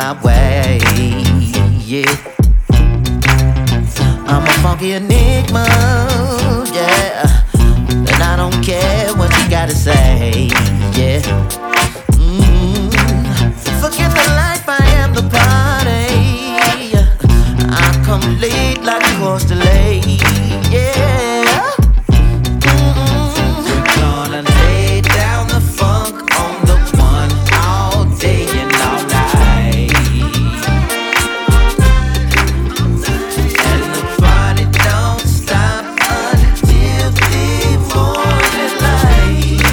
my way. Yeah, I'm a funky enigma, yeah, and I don't care what you gotta say. Yeah, forget the life, I am the party. I come late like a horse delayed. Yeah. Gonna lay down the funk on the one all day and all night. And the party don't stop until the morning light.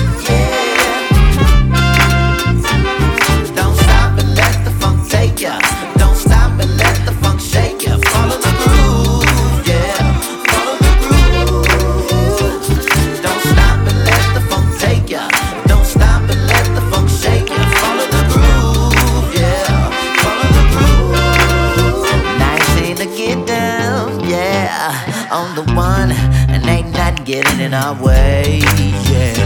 Yeah. Don't stop and let the funk take ya. Don't stop and let the funk shake ya. Follow the groove, yeah. Follow the groove. Don't stop and let the funk take ya. Don't stop and let the funk shake ya. Follow the groove, yeah. Follow the groove. Nice ain't to get down, yeah. On the one, and ain't nothing getting in our way, yeah.